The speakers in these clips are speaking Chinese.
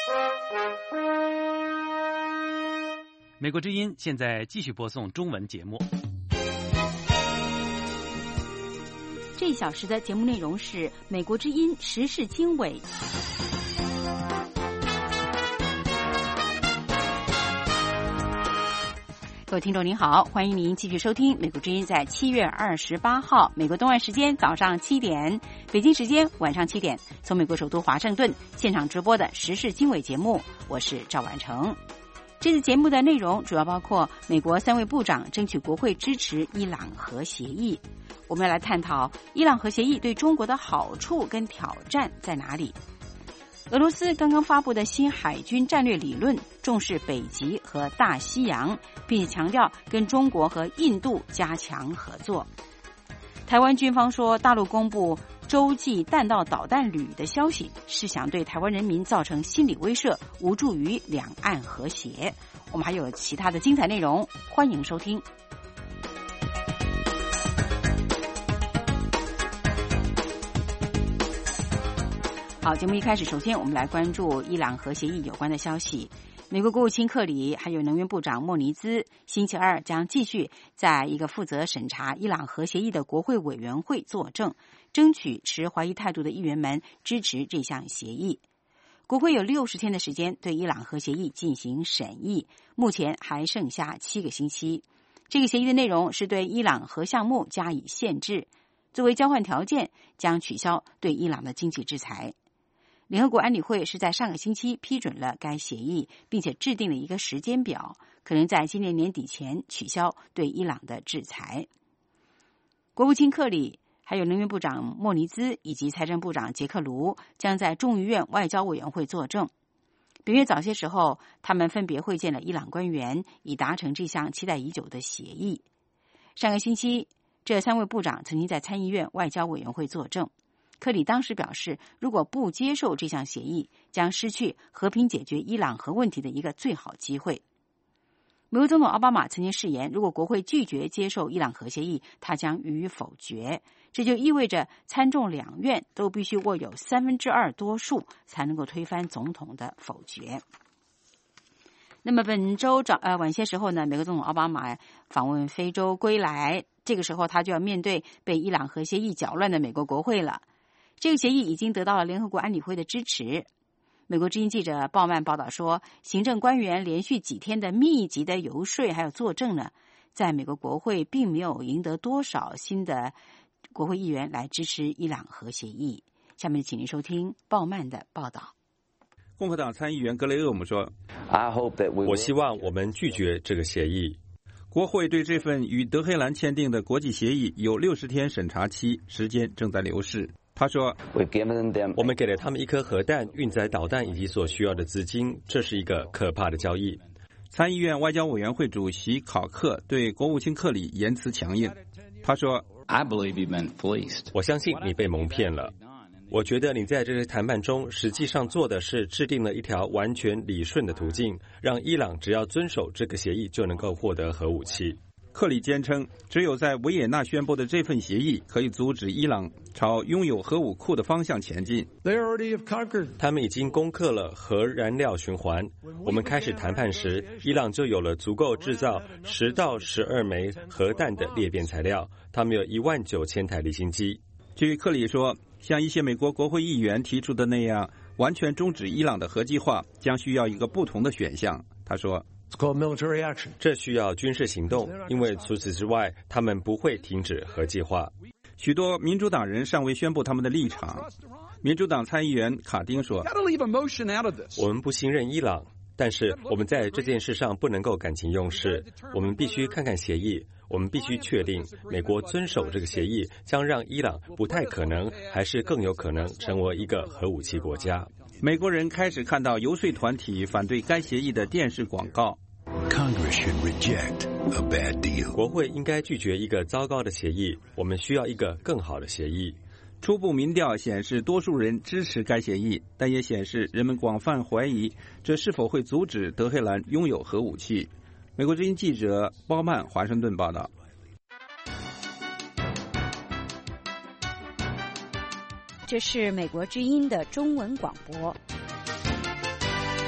美国之音现在继续播送中文节目。 这一小时的节目内容是美国之音时事经纬。各位听众您好，欢迎您继续收听美国之音在7月28号美国东岸时间早上7点，北京时间晚上7点，从美国首都华盛顿现场直播的时事经纬节目，我是赵婉成。这次节目的内容主要包括美国3位部长争取国会支持伊朗核协议，我们要来探讨伊朗核协议对中国的好处跟挑战在哪里。俄罗斯刚刚发布的新海军战略理论重视北极和大西洋，并且强调跟中国和印度加强合作。台湾军方说，大陆公布洲际弹道导弹旅的消息是想对台湾人民造成心理威慑，无助于两岸和谐。我们还有其他的精彩内容，欢迎收听。好，节目一开始，首先我们来关注伊朗核协议有关的消息。美国国务卿克里还有能源部长莫尼兹星期二将继续在一个负责审查伊朗核协议的国会委员会作证，争取持怀疑态度的议员们支持这项协议。国会有60天的时间对伊朗核协议进行审议，目前还剩下7个星期。这个协议的内容是对伊朗核项目加以限制，作为交换条件将取消对伊朗的经济制裁。联合国安理会是在上个星期批准了该协议，并且制定了一个时间表，可能在今年年底前取消对伊朗的制裁。国务卿克里还有能源部长莫尼兹以及财政部长杰克卢将在众议院外交委员会作证。本月早些时候，他们分别会见了伊朗官员，以达成这项期待已久的协议。上个星期，这3位部长曾经在参议院外交委员会作证。克里当时表示，如果不接受这项协议，将失去和平解决伊朗核问题的一个最好机会。美国总统奥巴马曾经誓言，如果国会拒绝接受伊朗核协议，他将予以否决。这就意味着参众两院都必须握有2/3多数，才能够推翻总统的否决。那么本周晚些时候呢，美国总统奥巴马访问非洲归来，这个时候他就要面对被伊朗核协议搅乱的美国国会了。这个协议已经得到了联合国安理会的支持。美国之音记者鲍曼报道说，行政官员连续几天的密集的游说还有作证呢，在美国国会并没有赢得多少新的国会议员来支持伊朗核协议。下面请您收听鲍曼的报道。 共和党参议员格雷厄姆说， 我希望我们拒绝这个协议。 国会对这份与德黑兰签订的国际协议有60天审查期，时间正在流逝。他说， 我们给了他们一颗核弹、运载导弹以及所需要的资金，这是一个可怕的交易。 参议院外交委员会主席考克对国务卿克里言辞强硬。他说， 我相信你被蒙骗了。我觉得你在这些谈判中实际上做的是制定了一条完全理顺的途径，让伊朗只要遵守这个协议就能够获得核武器。 克里坚称，只有在维也纳宣布的这份协议可以阻止伊朗朝拥有核武库的方向前进。 他们已经攻克了核燃料循环。我们开始谈判时，伊朗就有了足够制造10到12枚核弹的裂变材料。他们有19000台离心机。 据克里说，像一些美国国会议员提出的那样，完全终止伊朗的核计划将需要一个不同的选项。他说， 这需要军事行动，因为除此之外，他们不会停止核计划。 许多民主党人尚未宣布他们的立场。民主党参议员卡丁说， 我们不信任伊朗，但是我们在这件事上不能够感情用事，我们必须看看协议，我们必须确定美国遵守这个协议将让伊朗不太可能还是更有可能成为一个核武器国家。 美国人开始看到游说团体反对该协议的电视广告。 国会应该拒绝一个糟糕的协议，我们需要一个更好的协议。 初步民调显示多数人支持该协议，但也显示人们广泛怀疑这是否会阻止德黑兰拥有核武器。美国之音记者包曼华盛顿报道。 这是美国之音的中文广播。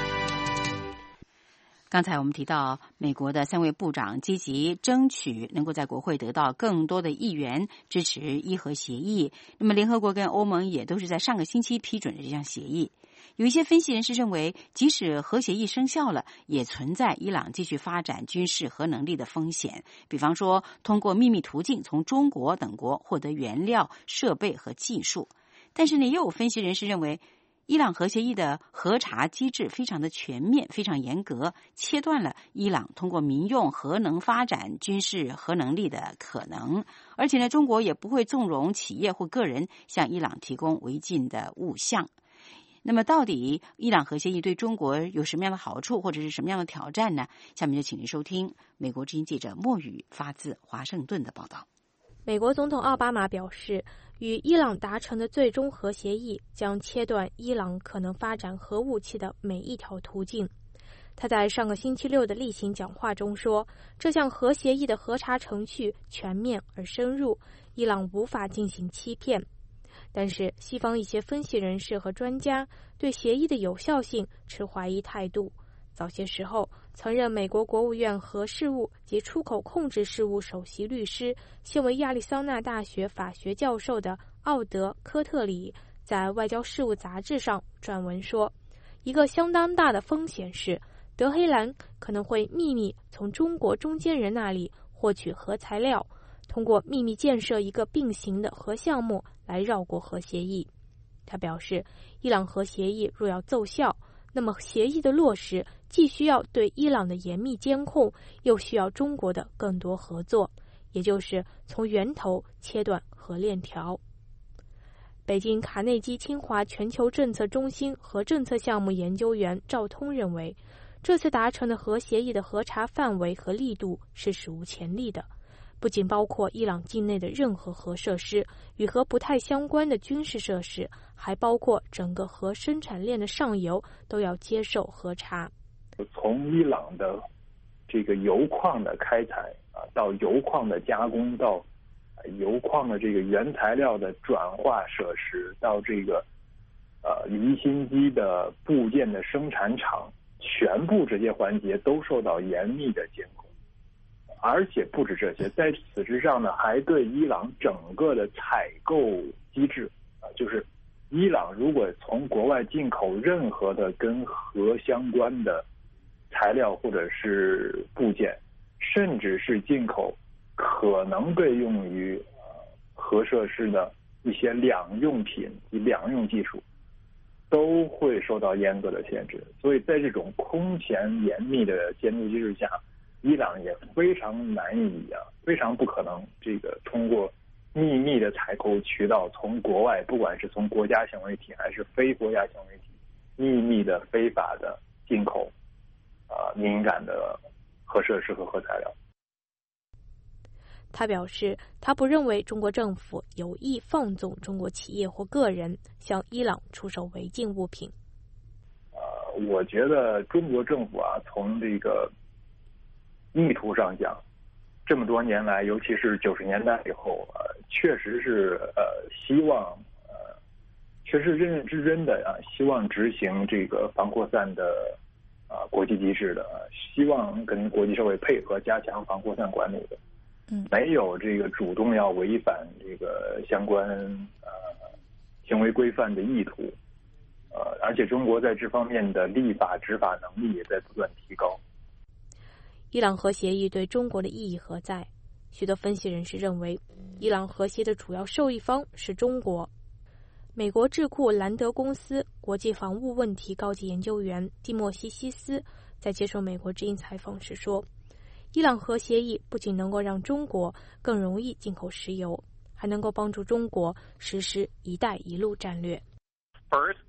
刚才我们提到，美国的3位部长积极争取能够在国会得到更多的议员支持伊核协议。那么，联合国跟欧盟也都是在上个星期批准了这项协议。有一些分析人士认为，即使核协议生效了，也存在伊朗继续发展军事核能力的风险。比方说，通过秘密途径从中国等国获得原料、设备和技术。但是呢，也有分析人士认为，伊朗核协议的核查机制非常的全面，非常严格，切断了伊朗通过民用核能发展军事核能力的可能。而且呢，中国也不会纵容企业或个人向伊朗提供违禁的物项。那么到底伊朗核协议对中国有什么样的好处，或者是什么样的挑战呢？下面就请您收听美国之音记者莫宇发自华盛顿的报道。 美国总统奥巴马表示，与伊朗达成的最终核协议将切断伊朗可能发展核武器的每一条途径。他在上个星期六的例行讲话中说，这项核协议的核查程序全面而深入，伊朗无法进行欺骗。但是西方一些分析人士和专家对协议的有效性持怀疑态度。早些时候，曾任美国国务院核事务及出口控制事务首席律师、现为亚利桑那大学法学教授的奥德·科特里在《外交事务》杂志上撰文说，一个相当大的风险是，德黑兰可能会秘密从中国中间人那里获取核材料，通过秘密建设一个并行的核项目来绕过核协议。他表示，伊朗核协议若要奏效，那么协议的落实既需要对伊朗的严密监控，又需要中国的更多合作，也就是从源头切断核链条。北京卡内基清华全球政策中心核政策项目研究员赵通认为，这次达成的核协议的核查范围和力度是史无前例的，不仅包括伊朗境内的任何核设施，与核不太相关的军事设施，还包括整个核生产链的上游都要接受核查。 从伊朗的这个油矿的开采到油矿的加工，到油矿的这个原材料的转化设施，到这个离心机的部件的生产厂，全部这些环节都受到严密的监控。而且不止这些，在此之上呢，还对伊朗整个的采购机制就是伊朗如果从国外进口任何的跟核相关的材料或者是部件，甚至是进口可能被用于核设施的一些两用品及两用技术，都会受到严格的限制。所以在这种空前严密的监督机制下，伊朗也非常难以非常不可能这个通过秘密的采购渠道从国外，不管是从国家行为体还是非国家行为体，秘密的非法的进口敏感的核设施和核材料。 他表示，他不认为中国政府有意放纵中国企业或个人向伊朗出售违禁物品。 我觉得中国政府从这个意图上讲，这么多年来，尤其是90年代以后，确实是希望确实认认真真的希望执行这个防扩散的国际机制的，希望跟国际社会配合，加强防扩散管理的。没有这个主动要违反这个相关行为规范的意图，而且中国在这方面的立法执法能力也在不断提高。 伊朗核协议对中国的意义何在？许多分析人士认为，伊朗核协的主要受益方是中国。美国智库兰德公司国际防务问题高级研究员蒂莫西·西斯在接受美国之音采访时说，伊朗核协议不仅能够让中国更容易进口石油，还能够帮助中国实施“一带一路”战略。 First,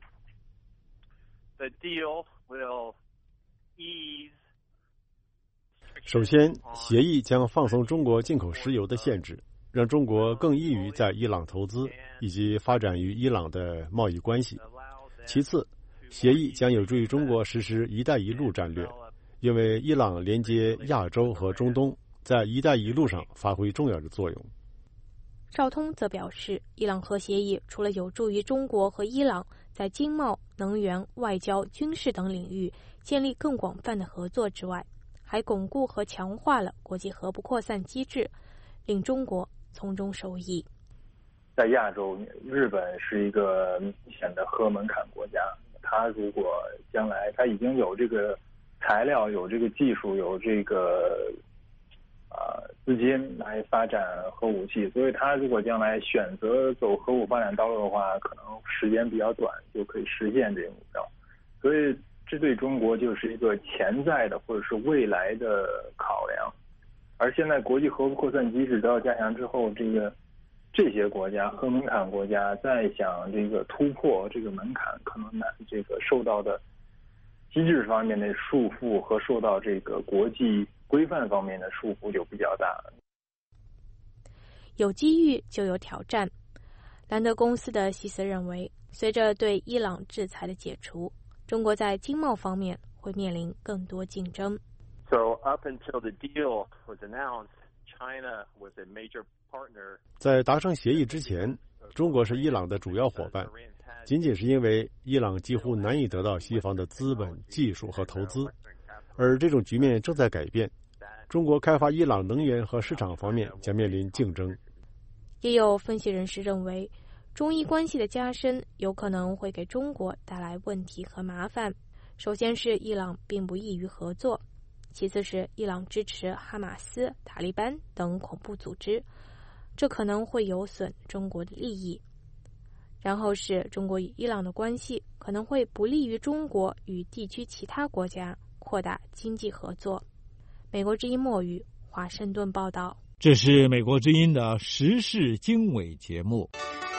the deal will ease 首先，协议将放松中国进口石油的限制，让中国更易于在伊朗投资以及发展与伊朗的贸易关系。其次，协议将有助于中国实施“一带一路”战略，因为伊朗连接亚洲和中东，在“一带一路”上发挥重要的作用。 赵通则表示，伊朗核协议除了有助于中国和伊朗在经贸、 能源、外交、军事等领域建立更广泛的合作之外，还巩固和强化了国际核不扩散机制，令中国从中受益。 在亚洲，日本是一个明显的核门槛国家，它如果将来它已经有这个材料、有这个技术、有这个资金来发展核武器，所以它如果将来选择走核武发展道路的话，可能时间比较短就可以实现这个目标。所以这对中国就是一个潜在的或者是未来的考量。而现在国际核不扩散机制得到加强之后，这些国家核门槛国家再想这个突破这个门槛，可能这个受到的机制方面的束缚和受到这个国际规范方面的束缚就比较大了。 有机遇就有挑战。兰德公司的希斯认为，随着对伊朗制裁的解除，中国在经贸方面会面临更多竞争。 So up until the deal was announced, China was a major partner. 在达成协议之前，中国是伊朗的主要伙伴，仅仅是因为伊朗几乎难以得到西方的资本、技术和投资，而这种局面正在改变。中国开发伊朗能源和市场方面将面临竞争。 也有分析人士认为，中伊关系的加深有可能会给中国带来问题和麻烦。首先是伊朗并不易于合作，其次是伊朗支持哈马斯、塔利班等恐怖组织，这可能会有损中国的利益。然后是中国与伊朗的关系可能会不利于中国与地区其他国家扩大经济合作。美国之音墨鱼，华盛顿报道。 这是美国之音的时事经纬节目。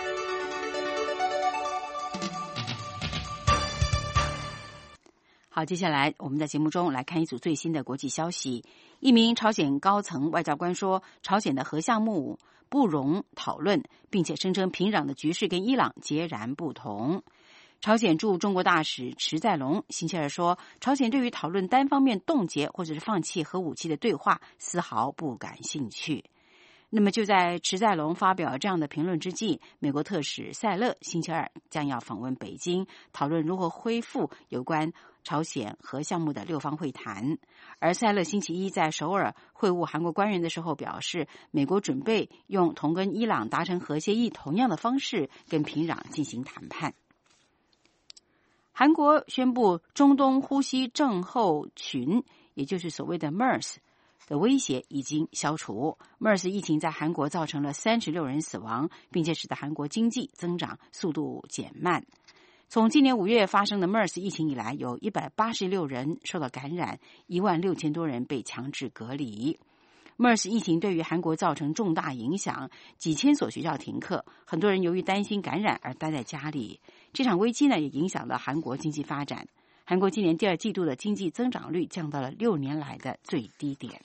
好，接下来我们在节目中来看一组最新的国际消息。一名朝鲜高层外交官说，朝鲜的核项目不容讨论，并且声称平壤的局势跟伊朗截然不同。朝鲜驻中国大使池在龙星期二说，朝鲜对于讨论单方面冻结或者是放弃核武器的对话丝毫不感兴趣。那么就在池在龙发表这样的评论之际，美国特使塞勒星期二将要访问北京，讨论如何恢复有关朝鲜核项目的六方会谈。而塞勒星期一在首尔会晤韩国官员的时候表示，美国准备用同跟伊朗达成核协议同样的方式跟平壤进行谈判。韩国宣布中东呼吸症候群，也就是所谓的 MERS 的威胁已经消除。MERS 疫情在韩国造成了36人死亡，并且使得韩国经济增长速度减慢。从今年5月发生的 MERS 疫情以来，有186人受到感染，16000多人被强制隔离。MERS 疫情对于韩国造成重大影响，几千所学校停课，很多人由于担心感染而待在家里。这场危机呢，也影响了韩国经济发展。韩国今年第二季度的经济增长率降到了6年来的最低点。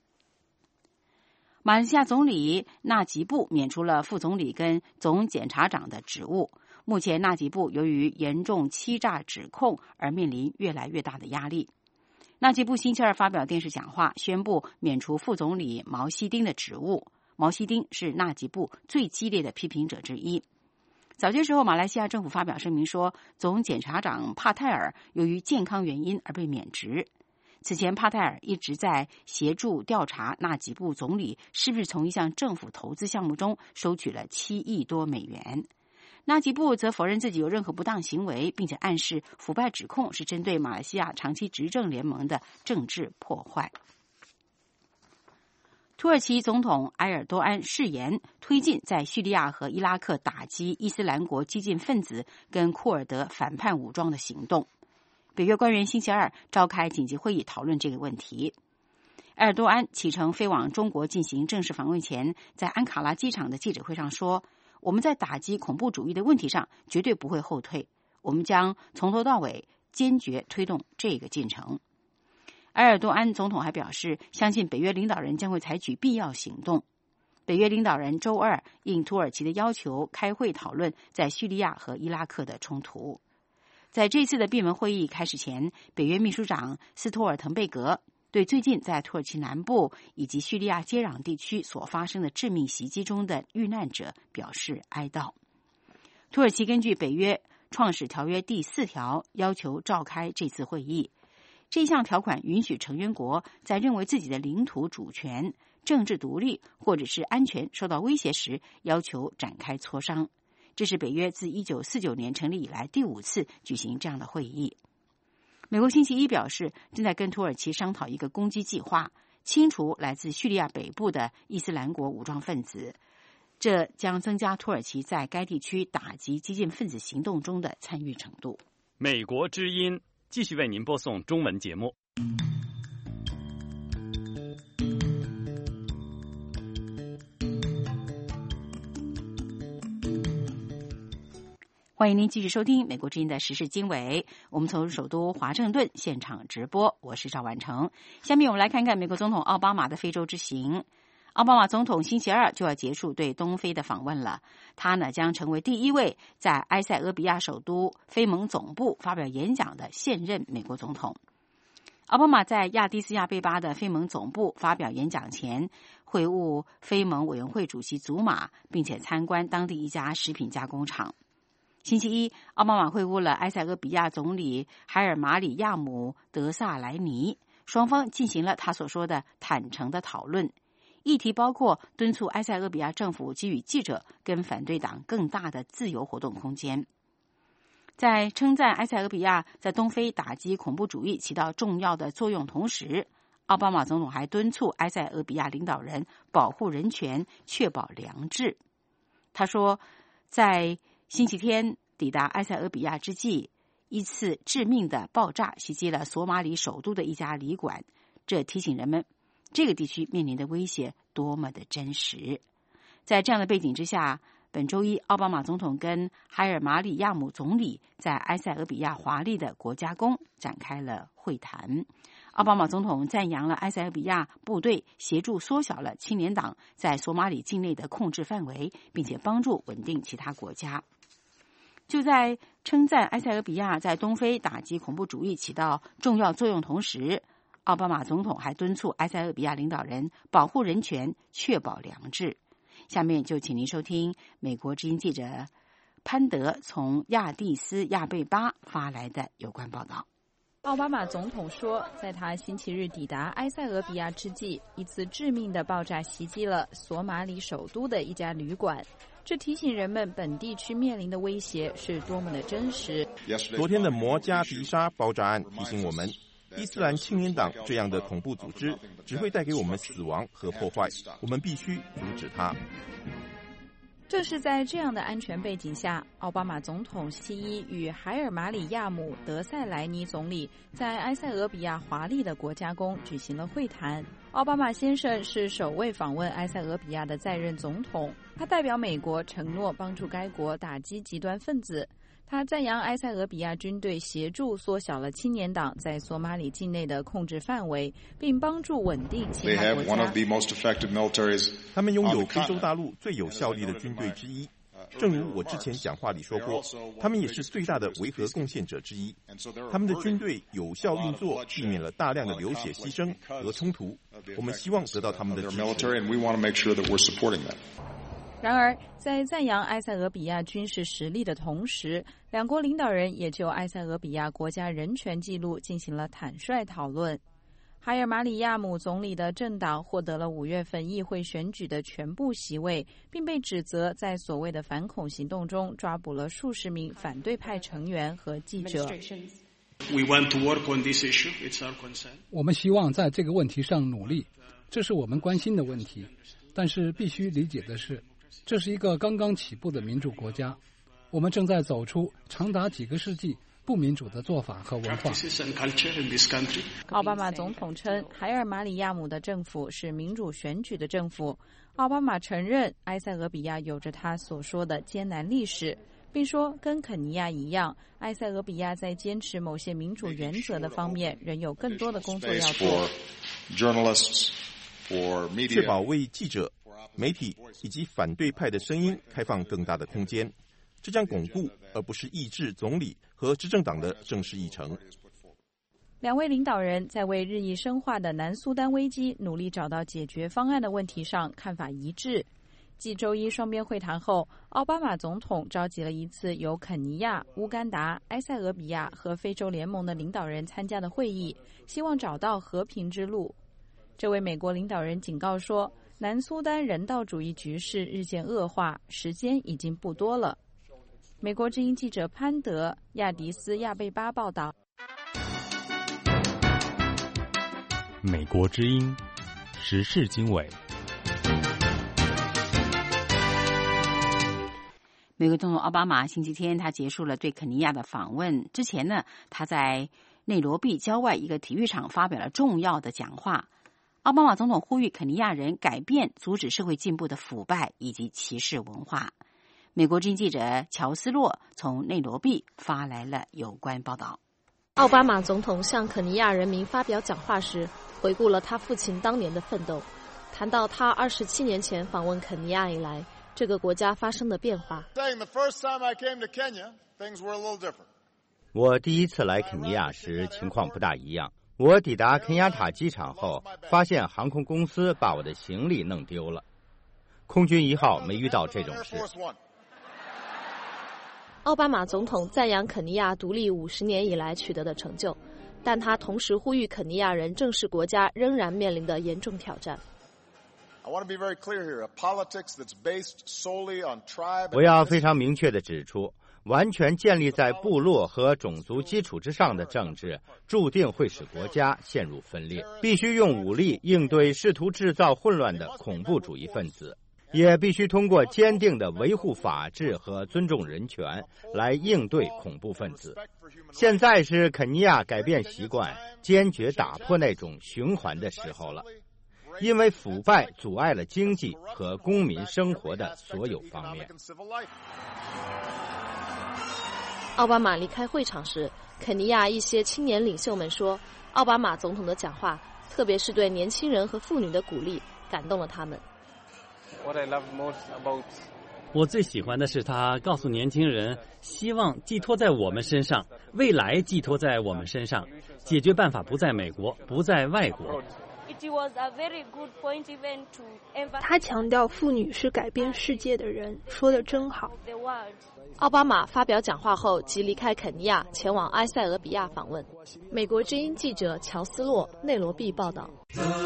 马来西亚总理纳吉布免除了副总理跟总检察长的职务。目前纳吉布由于严重欺诈指控而面临越来越大的压力。纳吉布星期二发表电视讲话，宣布免除副总理毛希丁的职务。毛希丁是纳吉布最激烈的批评者之一。早些时候，马来西亚政府发表声明说，总检察长帕泰尔由于健康原因而被免职。此前，帕泰尔一直在协助调查纳吉布总理是不是从一项政府投资项目中收取了7亿多美元。纳吉布则否认自己有任何不当行为，并且暗示腐败指控是针对马来西亚长期执政联盟的政治破坏。土耳其总统埃尔多安誓言推进在叙利亚和伊拉克打击伊斯兰国激进分子跟库尔德反叛武装的行动。北约官员星期二召开紧急会议讨论这个问题。埃尔多安启程飞往中国进行正式访问前，在安卡拉机场的记者会上说，我们在打击恐怖主义的问题上绝对不会后退，我们将从头到尾坚决推动这个进程。埃尔多安总统还表示，相信北约领导人将会采取必要行动。北约领导人周二应土耳其的要求开会讨论在叙利亚和伊拉克的冲突。在这次的闭门会议开始前，北约秘书长斯托尔滕贝格对最近在土耳其南部以及叙利亚接壤地区所发生的致命袭击中的遇难者表示哀悼。土耳其根据北约创始条约第4条要求召开这次会议。这项条款允许成员国在认为自己的领土主权、政治独立或者是安全受到威胁时，要求展开磋商。这是北约自1949年成立以来第5次举行这样的会议。美国星期一表示，正在跟土耳其商讨一个攻击计划，清除来自叙利亚北部的伊斯兰国武装分子，这将增加土耳其在该地区打击激进分子行动中的参与程度。 美国之音继续为您播送中文节目。 欢迎您继续收听美国之音的时事经纬，我们从首都华盛顿现场直播，我是赵婉成。下面我们来看看美国总统奥巴马的非洲之行。奥巴马总统星期二就要结束对东非的访问了，他呢将成为第一位在埃塞俄比亚首都非盟总部发表演讲的现任美国总统。奥巴马在亚的斯亚贝巴的非盟总部发表演讲前，会晤非盟委员会主席祖马，并且参观当地一家食品加工厂。星期一，奥巴马会晤了埃塞俄比亚总理海尔马里亚姆·德萨莱尼，双方进行了他所说的坦诚的讨论，议题包括敦促埃塞俄比亚政府给予记者跟反对党更大的自由活动空间。在称赞埃塞俄比亚在东非打击恐怖主义起到重要的作用同时，奥巴马总统还敦促埃塞俄比亚领导人保护人权，确保良治。他说，在星期天抵达埃塞俄比亚之际，一次致命的爆炸袭击了索马里首都的一家旅馆，这提醒人们这个地区面临的威胁多么的真实。在这样的背景之下，本周一奥巴马总统跟海尔马里亚姆总理在埃塞俄比亚华丽的国家宫展开了会谈。奥巴马总统赞扬了埃塞俄比亚部队协助缩小了青年党在索马里境内的控制范围，并且帮助稳定其他国家。就在称赞埃塞俄比亚在东非打击恐怖主义起到重要作用同时，奥巴马总统还敦促埃塞俄比亚领导人保护人权，确保良治。下面就请您收听美国之音记者潘德从亚的斯亚贝巴发来的有关报道。 奥巴马总统说，在他星期日抵达埃塞俄比亚之际，一次致命的爆炸袭击了索马里首都的一家旅馆，这提醒人们本地区面临的威胁是多么的真实。 昨天的摩加迪沙爆炸案提醒我们，伊斯兰青年党这样的恐怖组织只会带给我们死亡和破坏，我们必须阻止它。 正是在这样的安全背景下，奥巴马总统星期一与海尔马里亚姆·德塞莱尼总理在埃塞俄比亚华丽的国家宫举行了会谈。奥巴马先生是首位访问埃塞俄比亚的在任总统，他代表美国承诺帮助该国打击极端分子。他赞扬埃塞俄比亚军队协助缩小了青年党在索马里境内的控制范围，并帮助稳定其他国家。 他们拥有非洲大陆最有效力的军队之一，正如我之前讲话里说过，他们也是最大的维和贡献者之一。他们的军队有效运作，避免了大量的流血牺牲和冲突。我们希望得到他们的支持。 然而，在赞扬埃塞俄比亚军事实力的同时，两国领导人也就埃塞俄比亚国家人权记录进行了坦率讨论。海尔马里亚姆总理的政党获得了5月份议会选举的全部席位，并被指责在所谓的反恐行动中抓捕了数十名反对派成员和记者。 我们希望在这个问题上努力，这是我们关心的问题。但是必须理解的是，这是一个刚刚起步的民主国家，我们正在走出长达几个世纪不民主的做法和文化。 奥巴马总统称，海尔马里亚姆的政府是民主选举的政府。奥巴马承认埃塞俄比亚有着他所说的艰难历史，并说跟肯尼亚一样，埃塞俄比亚在坚持某些民主原则的方面仍有更多的工作要做。 确保为记者、媒体以及反对派的声音开放更大的空间，这将巩固而不是抑制总理和执政党的正式议程。 两位领导人在为日益深化的南苏丹危机努力找到解决方案的问题上看法一致。 继周一双边会谈后，奥巴马总统召集了一次由肯尼亚、乌干达、埃塞俄比亚和非洲联盟的领导人参加的会议，希望找到和平之路。这位美国领导人警告说，南苏丹人道主义局势日渐恶化，时间已经不多了。美国之音记者潘德·亚迪斯·亚贝巴报道。 美国之音时事经纬。 美国总统奥巴马星期天他结束了对肯尼亚的访问之前呢，他在内罗毕郊外一个体育场发表了重要的讲话。奥巴马总统呼吁肯尼亚人改变阻止社会进步的腐败以及歧视文化。美国之音记者乔斯洛从内罗毕发来了有关报道。 奥巴马总统向肯尼亚人民发表讲话时，回顾了他父亲当年的奋斗，谈到他27年前访问肯尼亚以来，这个国家发生的变化。 我第一次来肯尼亚时情况不大一样。我抵达肯亚塔机场后，发现航空公司把我的行李弄丢了。空军1号没遇到这种事。 奥巴马总统赞扬肯尼亚独立50年以来取得的成就，但他同时呼吁肯尼亚人正视国家仍然面临的严重挑战。 我要非常明确地指出，完全建立在部落和种族基础之上的政治，注定会使国家陷入分裂。必须用武力应对试图制造混乱的恐怖主义分子，也必须通过坚定的维护法治和尊重人权来应对恐怖分子。现在是肯尼亚改变习惯、坚决打破那种循环的时候了，因为腐败阻碍了经济和公民生活的所有方面。 奥巴马离开会场时，肯尼亚一些青年领袖们说，奥巴马总统的讲话，特别是对年轻人和妇女的鼓励，感动了他们。 我最喜欢的是他告诉年轻人，希望寄托在我们身上，未来寄托在我们身上，解决办法不在美国，不在外国。 他强调妇女是改变世界的人，说得真好。 奥巴马发表讲话后即离开肯尼亚，前往埃塞俄比亚访问。美国之音记者乔斯洛内罗毕报道。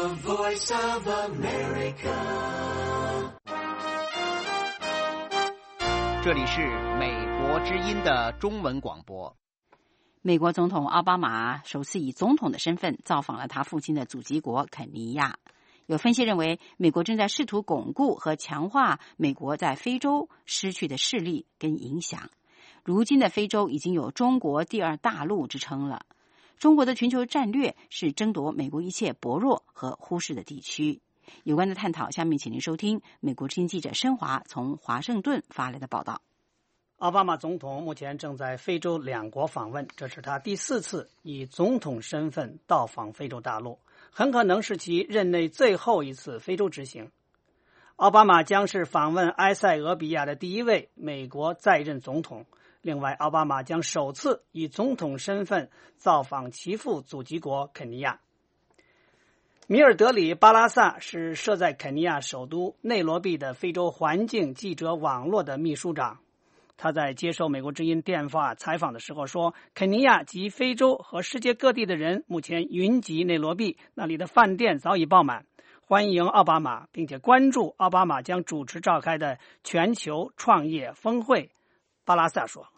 这里是美国之音的中文广播。 美国总统奥巴马首次以总统的身份造访了他父亲的祖籍国肯尼亚。有分析认为，美国正在试图巩固和强化美国在非洲失去的势力跟影响。如今的非洲已经有中国第二大陆之称了。中国的全球战略是争夺美国一切薄弱和忽视的地区。有关的探讨，下面请您收听美国之音记者申华从华盛顿发来的报道。 奥巴马总统目前正在非洲2国访问，这是他第4次以总统身份到访非洲大陆，很可能是其任内最后一次非洲之行。奥巴马将是访问埃塞俄比亚的第1位美国在任总统。另外，奥巴马将首次以总统身份造访其父祖籍国肯尼亚。米尔德里·巴拉萨是设在肯尼亚首都内罗毕的非洲环境记者网络的秘书长。他在接受美国之音电话采访的时候说，肯尼亚及非洲和世界各地的人目前云集内罗毕，那里的饭店早已爆满，欢迎奥巴马，并且关注奥巴马将主持召开的全球创业峰会。巴拉萨说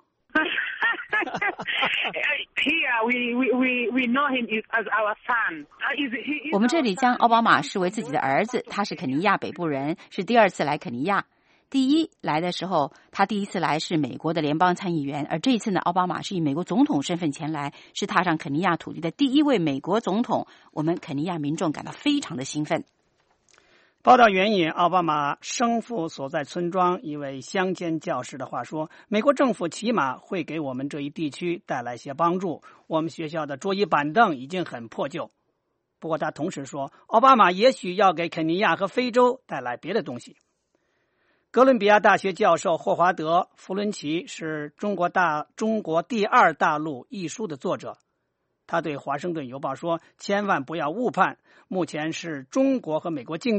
我们这里将奥巴马视为自己的儿子，他是肯尼亚北部人，是第2次来肯尼亚。第一来的时候，他第1次来是美国的联邦参议员，而这一次呢，奥巴马是以美国总统身份前来，是踏上肯尼亚土地的第1位美国总统。我们肯尼亚民众感到非常的兴奋。 报道援引奥巴马生父所在村庄一位乡间教师的话说，美国政府起码会给我们这一地区带来些帮助，我们学校的桌椅板凳已经很破旧。不过他同时说，奥巴马也许要给肯尼亚和非洲带来别的东西。哥伦比亚大学教授霍华德·弗伦奇是中国第2大陆一书的作者。他对华盛顿邮报说，千万不要误判，目前是中国和美国竞争，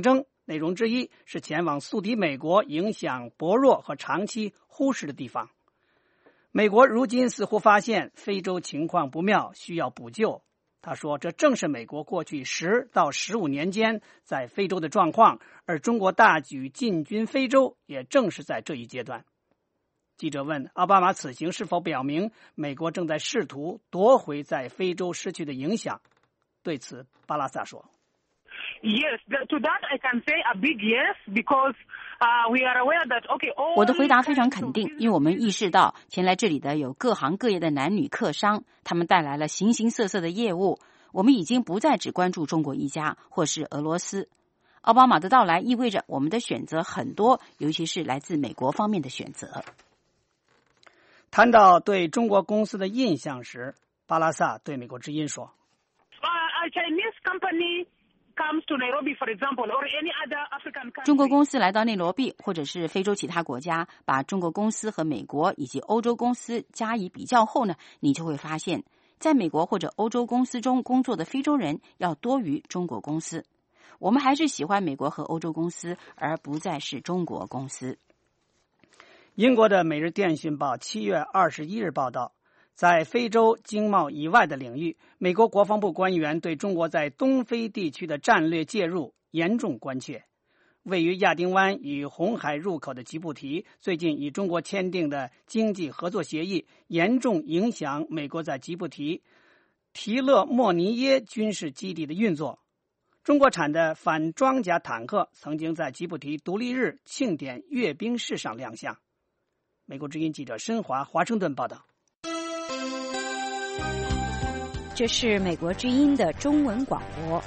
内容之一是前往宿敌美国影响薄弱和长期忽视的地方。美国如今似乎发现非洲情况不妙，需要补救。他说，这正是美国过去10到15年间在非洲的状况，而中国大举进军非洲也正是在这一阶段。记者问奥巴马此行是否表明美国正在试图夺回在非洲失去的影响。对此，巴拉萨说 Yes, to that I can say a big yes, because we are aware that, okay, all 我的回答非常肯定，因为我们意识到前来这里的有各行各业的男女客商，他们带来了形形色色的业务。我们已经不再只关注中国一家或是俄罗斯。奥巴马的到来意味着我们的选择很多，尤其是来自美国方面的选择。 谈到对中国公司的印象时，巴拉萨对美国之音说 A Chinese company comes to Nairobi, for example, or any other African country. 中国公司来到内罗毕或者是非洲其他国家，把中国公司和美国以及欧洲公司加以比较后呢，你就会发现在美国或者欧洲公司中工作的非洲人要多于中国公司。我们还是喜欢美国和欧洲公司，而不再是中国公司。 英国的《每日电讯报》7月21日报道，在非洲经贸以外的领域，美国国防部官员对中国在东非地区的战略介入严重关切。位于亚丁湾与红海入口的吉布提最近与中国签订的经济合作协议，严重影响美国在吉布提提勒莫尼耶军事基地的运作。中国产的反装甲坦克曾经在吉布提独立日庆典阅兵式上亮相。美国之音记者申华华盛顿报道。 这是美国之音的中文广播。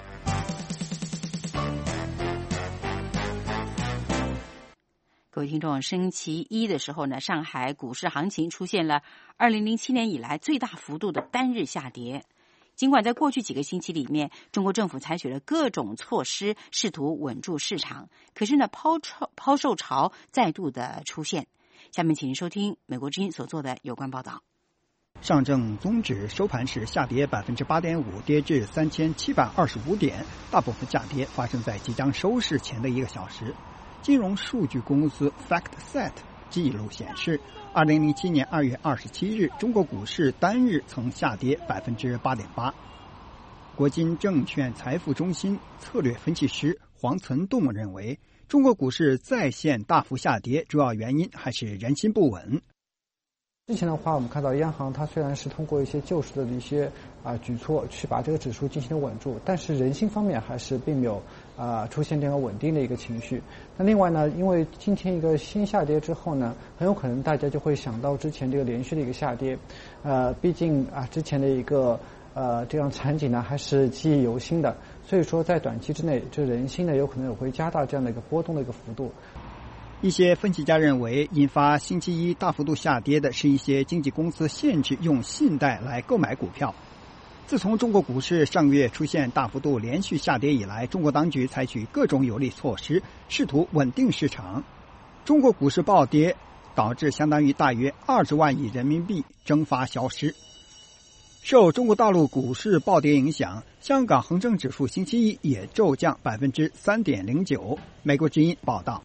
各位听众，星期一的时候呢，上海股市行情出现了2007年以来最大幅度的单日下跌。尽管在过去几个星期里面，中国政府采取了各种措施，试图稳住市场，可是呢，抛售潮再度的出现。下面请您收听美国之音所做的有关报道。 上证综指收盘时下跌 8.5%， 跌至3725点，大部分下跌发生在即将收市前的1个小时。金融数据公司 FactSet 记录显示，2007年2月27日，中国股市单日曾下跌 8.8%。国金证券财富中心策略分析师黄存栋认为，中国股市再现大幅下跌，主要原因还是人心不稳。 之前的话，我们看到央行它虽然是通过一些救市的一些举措去把这个指数进行稳住，但是人心方面还是并没有出现这样稳定的一个情绪。那另外呢，因为今天一个新下跌之后呢，很有可能大家就会想到之前这个连续的一个下跌，毕竟之前的一个这样场景呢还是记忆犹新的，所以说在短期之内，这人心呢有可能也会加大这样的一个波动的一个幅度。 一些分析家认为，引发星期一大幅度下跌的是一些经纪公司限制用信贷来购买股票。自从中国股市上个月出现大幅度连续下跌以来，中国当局采取各种有力措施，试图稳定市场。中国股市暴跌，导致相当于大约20万亿人民币蒸发消失。受中国大陆股市暴跌影响，香港恒生指数星期一也骤降 3.09%。美国之音报道。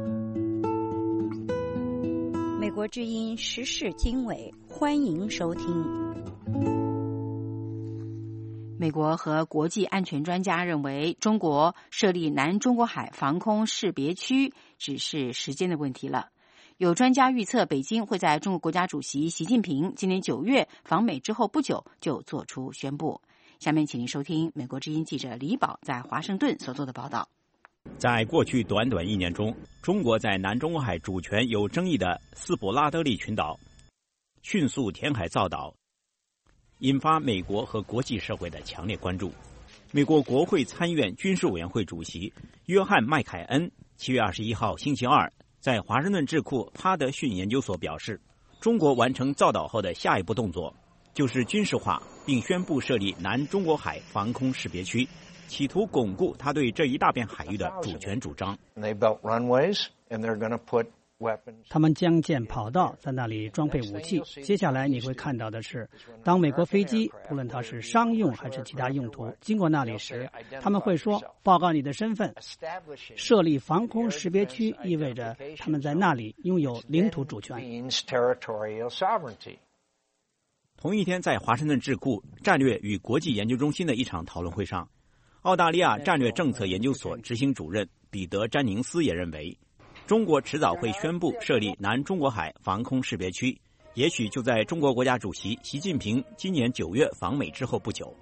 美国之音时事经纬，欢迎收听。美国和国际安全专家认为，中国设立南中国海防空识别区只是时间的问题了。有专家预测，北京会在中国国家主席习近平今年9月访美之后不久就做出宣布。下面请您收听美国之音记者李宝在华盛顿所做的报道。 在过去短短1年中，中国在南中国海主权有争议的斯普拉德利群岛迅速填海造岛，引发美国和国际社会的强烈关注。美国国会参议院军事委员会主席约翰·麦凯恩7月21号星期二在华盛顿智库哈德逊研究所表示，中国完成造岛后的下一步动作就是军事化，并宣布设立南中国海防空识别区，企图巩固他对这一大片海域的主权主张。 他们将建跑道，在那里装备武器。接下来你会看到的是，当美国飞机，不论它是商用还是其他用途，经过那里时，他们会说：“报告你的身份。”设立防空识别区意味着他们在那里拥有领土主权。 同一天，在华盛顿智库战略与国际研究中心的一场讨论会上，澳大利亚战略政策研究所执行主任彼得·詹宁斯也认为，中国迟早会宣布设立南中国海防空识别区，也许就在中国国家主席习近平今年9月访美之后不久。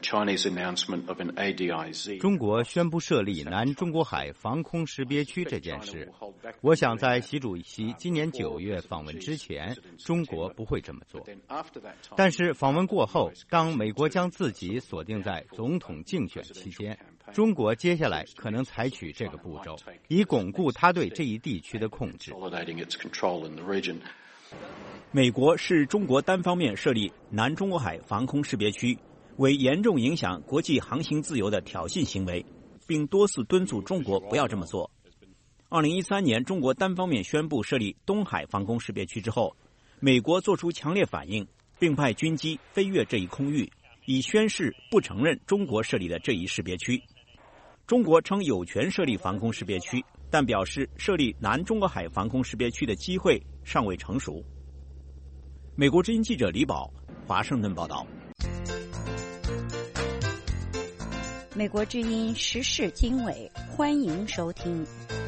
中国宣布设立南中国海防空识别区这件事，我想在习主席今年9月访问之前，中国不会这么做。但是访问过后，当美国将自己锁定在总统竞选期间，中国接下来可能采取这个步骤，以巩固他对这一地区的控制。 美国视中国单方面设立南中国海防空识别区为严重影响国际航行自由的挑衅行为，并多次敦促中国不要这么做。2013年，中国单方面宣布设立东海防空识别区之后，美国做出强烈反应，并派军机飞越这一空域，以宣示不承认中国设立的这一识别区。中国称有权设立防空识别区，但表示设立南中国海防空识别区的机会尚未成熟。美国之音记者李宝，华盛顿报道。 美国之音时事经纬，欢迎收听。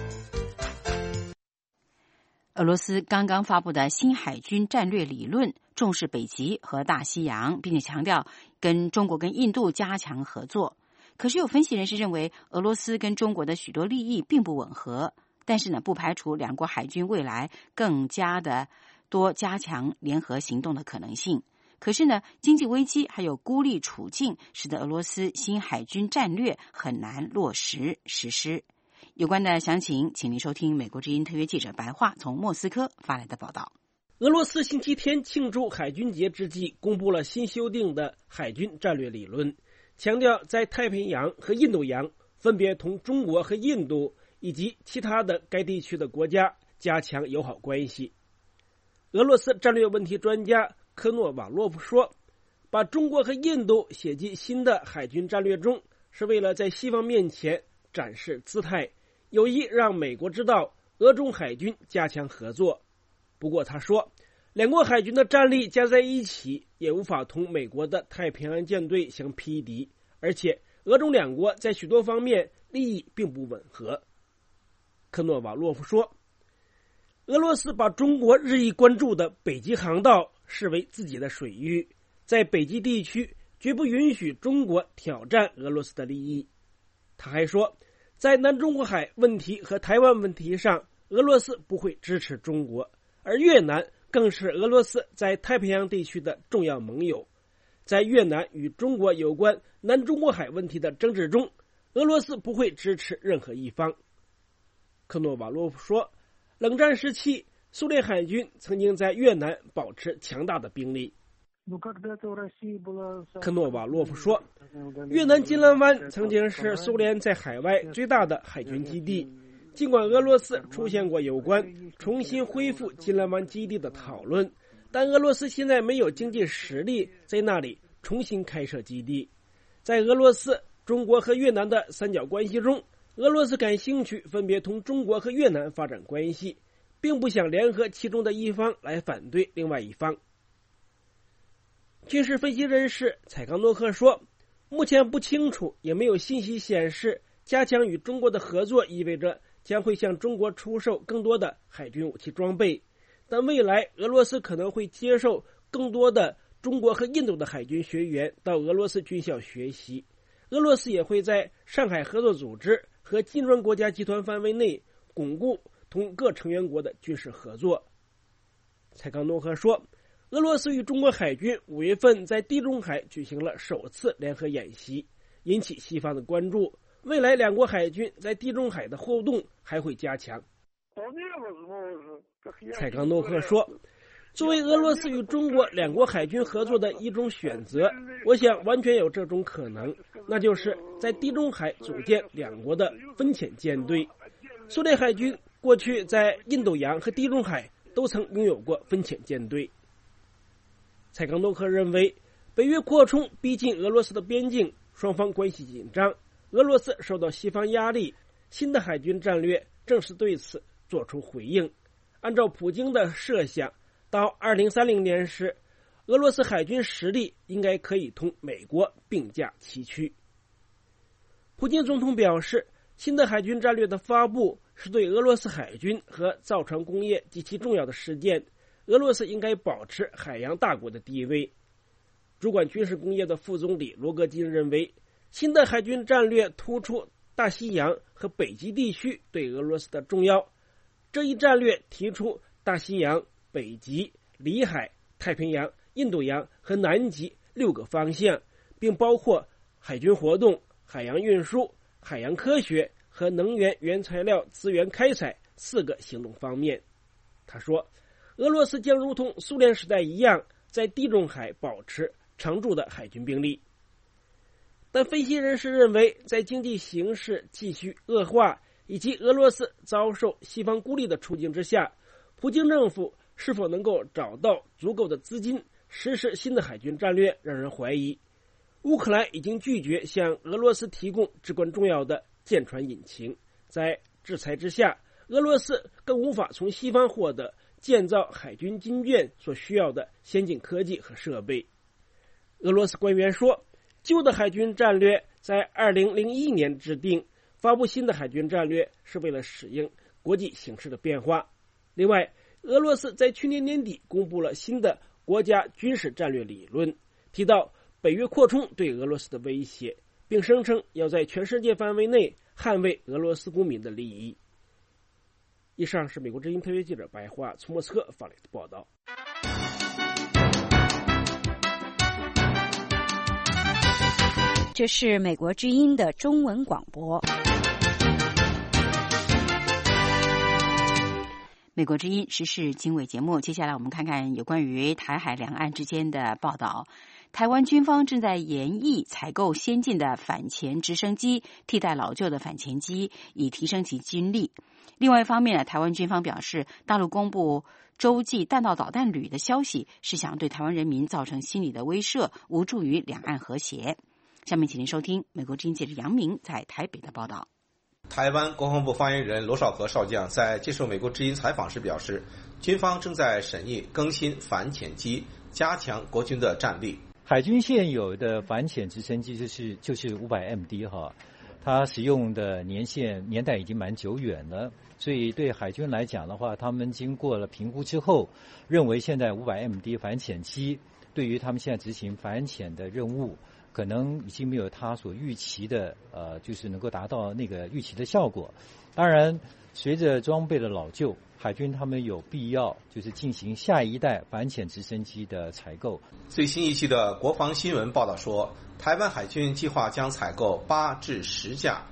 俄罗斯刚刚发布的新海军战略理论重视北极和大西洋，并且强调跟中国跟印度加强合作。可是有分析人士认为，俄罗斯跟中国的许多利益并不吻合，但是呢，不排除两国海军未来更加的多加强联合行动的可能性。可是呢，经济危机还有孤立处境，使得俄罗斯新海军战略很难落实实施。有关的详情，请您收听美国之音特约记者白桦从莫斯科发来的报道。 俄罗斯星期天庆祝海军节之际，公布了新修订的海军战略理论，强调在太平洋和印度洋分别同中国和印度以及其他的该地区的国家加强友好关系。俄罗斯战略问题专家科诺瓦洛夫说，把中国和印度写进新的海军战略中，是为了在西方面前展示姿态，有意让美国知道俄中海军加强合作。不过他说，两国海军的战力加在一起也无法同美国的太平洋舰队相匹敌，而且俄中两国在许多方面利益并不吻合。科诺瓦洛夫说，俄罗斯把中国日益关注的北极航道视为自己的水域，在北极地区绝不允许中国挑战俄罗斯的利益。他还说，在南中国海问题和台湾问题上，俄罗斯不会支持中国，而越南更是俄罗斯在太平洋地区的重要盟友。在越南与中国有关南中国海问题的争执中，俄罗斯不会支持任何一方。科诺瓦洛夫说，冷战时期，苏联海军曾经在越南保持强大的兵力。科诺瓦洛夫说，越南金兰湾曾经是苏联在海外最大的海军基地，尽管俄罗斯出现过有关重新恢复金兰湾基地的讨论，但俄罗斯现在没有经济实力在那里重新开设基地。在俄罗斯、中国和越南的三角关系中，俄罗斯感兴趣分别同中国和越南发展关系，并不想联合其中的一方来反对另外一方。军事分析人士采冈诺克说，目前不清楚，也没有信息显示加强与中国的合作意味着将会向中国出售更多的海军武器装备，但未来俄罗斯可能会接受更多的中国和印度的海军学员到俄罗斯军校学习。俄罗斯也会在上海合作组织和金砖国家集团范围内巩固同各成员国的军事合作。采冈诺克说，俄罗斯与中国海军5月份在地中海举行了首次联合演习，引起西方的关注。未来两国海军在地中海的互动还会加强。采冈诺克说，作为俄罗斯与中国两国海军合作的一种选择，我想完全有这种可能，那就是在地中海组建两国的分遣舰队。苏联海军过去在印度洋和地中海都曾拥有过分遣舰队。蔡康诺克认为，北约扩充逼近俄罗斯的边境，双方关系紧张，俄罗斯受到西方压力，新的海军战略正是对此做出回应。按照普京的设想，到2030年时，俄罗斯海军实力应该可以同美国并驾齐驱。普京总统表示，新的海军战略的发布是对俄罗斯海军和造船工业极其重要的事件，俄罗斯应该保持海洋大国的地位。主管军事工业的副总理罗戈金认为，新的海军战略突出大西洋和北极地区对俄罗斯的重要。这一战略提出大西洋、北极、里海、太平洋、印度洋和南极6个方向，并包括海军活动、海洋运输、海洋科学和能源原材料资源开采4个行动方面。他说，俄罗斯将如同苏联时代一样，在地中海保持常驻的海军兵力。但分析人士认为，在经济形势继续恶化以及俄罗斯遭受西方孤立的处境之下，普京政府是否能够找到足够的资金实施新的海军战略，让人怀疑。乌克兰已经拒绝向俄罗斯提供至关重要的舰船引擎，在制裁之下，俄罗斯更无法从西方获得建造海军军舰所需要的先进科技和设备。俄罗斯官员说，旧的海军战略在2001年制定，发布新的海军战略是为了适应国际形势的变化。另外，俄罗斯在去年年底公布了新的国家军事战略理论，提到北约扩充对俄罗斯的威胁，并声称要在全世界范围内捍卫俄罗斯公民的利益。以上是美国之音特约记者白桦从莫斯科发来的报道。 这是美国之音的中文广播。美国之音时事经纬节目，接下来我们看看有关于台海两岸之间的报道。台湾军方正在研议采购先进的反潜直升机，替代老旧的反潜机，以提升其军力。另外一方面呢，台湾军方表示，大陆公布洲际弹道导弹旅的消息，是想对台湾人民造成心理的威慑，无助于两岸和谐。下面请您收听美国之音记者杨明在台北的报道。 台湾国防部发言人罗绍和少将在接受美国之音采访时表示，军方正在审议更新反潜机，加强国军的战力。 海军现有的反潜直升机就是500MD 哈，它使用的年代已经蛮久远了，所以对海军来讲的话，他们经过了评估之后，认为现在500MD 反潜机对于他们现在执行反潜的任务，可能已经没有他所预期的就是能够达到那个预期的效果。当然，随着装备的老旧，海军他们有必要就是进行下一代反潜直升机的采购。 最新一期的国防新闻报道说，台湾海军计划将采购8至10架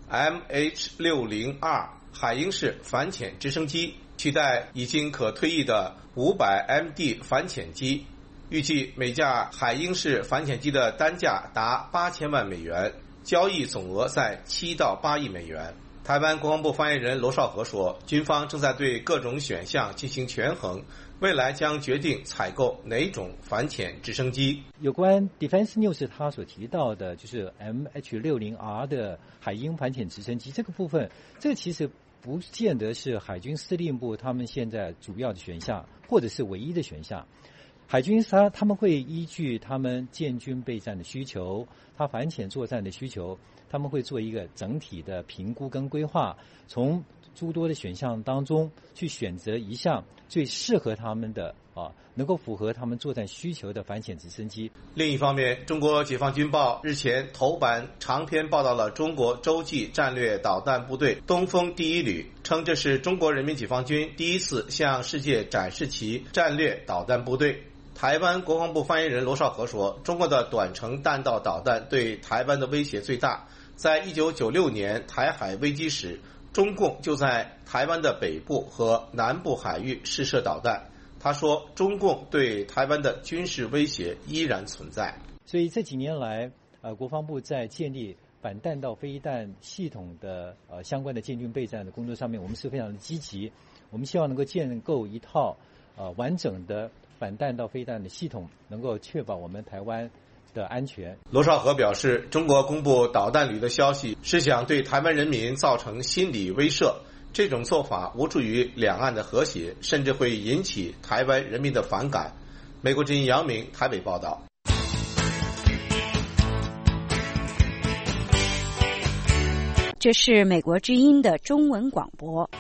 MH-60R 海鹰式反潜直升机，取代已经可退役的500MD 反潜机。预计每架海鹰式反潜机的单价达8000万美元，交易总额在7到8亿美元。台湾国防部发言人罗绍和说，军方正在对各种选项进行权衡，未来将决定采购哪种反潜直升机。 有关 Defense News 他所提到的就是 MH-60R 的海鹰反潜直升机这个部分，这个其实不见得是海军司令部他们现在主要的选项，或者是唯一的选项。海军他们会依据他们建军备战的需求，他反潜作战的需求，他们会做一个整体的评估跟规划，从诸多的选项当中去选择一项最适合他们的能够符合他们作战需求的反潜直升机。 另一方面，中国解放军报日前头版长篇报道了中国洲际战略导弹部队东风第一旅，称这是中国人民解放军第一次向世界展示其战略导弹部队。台湾国防部发言人罗绍和说，中国的短程弹道导弹对台湾的威胁最大。在1996年台海危机时，中共就在台湾的北部和南部海域试射导弹。他说，中共对台湾的军事威胁依然存在。 所以这几年来，国防部在建立反弹道飞弹系统的相关的建军备战的工作上面，我们是非常的积极。我们希望能够建构一套完整的反弹道飞弹的系统，能够确保我们台湾的安全。 罗绍和表示，中国公布导弹旅的消息是想对台湾人民造成心理威慑，这种做法无助于两岸的和谐，甚至会引起台湾人民的反感。美国之音杨明台北报道。 这是美国之音的中文广播。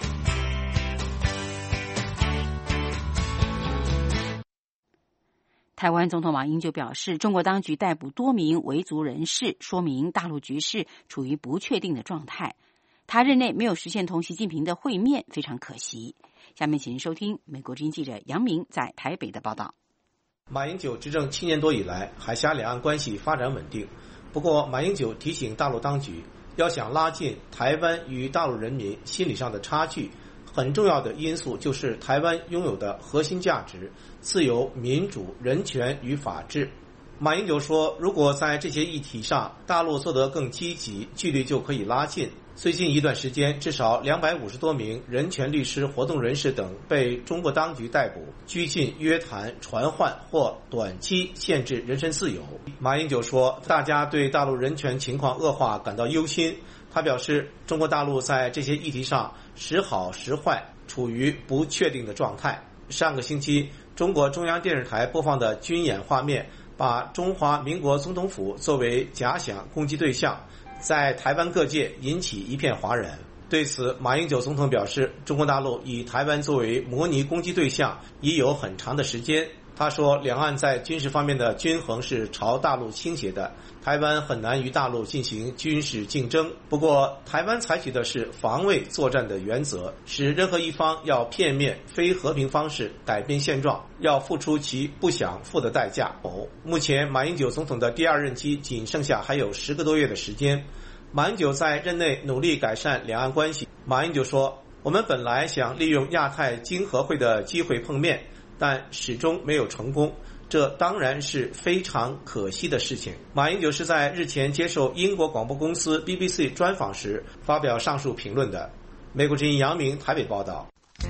台湾总统马英九表示，中国当局逮捕多名维族人士，说明大陆局势处于不确定的状态。他任内没有实现同习近平的会面，非常可惜。下面请收听美国之音记者杨明在台北的报道。 马英九执政7年多以来，海峡两岸关系发展稳定。不过，马英九提醒大陆当局，要想拉近台湾与大陆人民心理上的差距，很重要的因素就是台湾拥有的核心价值：自由、民主、人权与法治。马英九说，如果在这些议题上大陆做得更积极，距离就可以拉近。最近一段时间，至少250多名人权律师、活动人士等被中国当局逮捕、拘禁、约谈、传唤或短期限制人身自由。马英九说，大家对大陆人权情况恶化感到忧心。他表示，中国大陆在这些议题上时好时坏，处于不确定的状态。上个星期，中国中央电视台播放的军演画面，把中华民国总统府作为假想攻击对象，在台湾各界引起一片哗然。对此，马英九总统表示，中国大陆以台湾作为模拟攻击对象已有很长的时间。他说，两岸在军事方面的均衡是朝大陆倾斜的，台湾很难与大陆进行军事竞争。不过，台湾采取的是防卫作战的原则，使任何一方要片面非和平方式改变现状，要付出其不想付的代价。目前，马英九总统的第二任期仅剩下还有10个多月的时间。马英九在任内努力改善两岸关系。马英九说，我们本来想利用亚太经合会的机会碰面，但始终没有成功，这当然是非常可惜的事情。马英九是在日前接受英国广播公司 BBC 专访时发表上述评论的。美国之音杨明台北报道。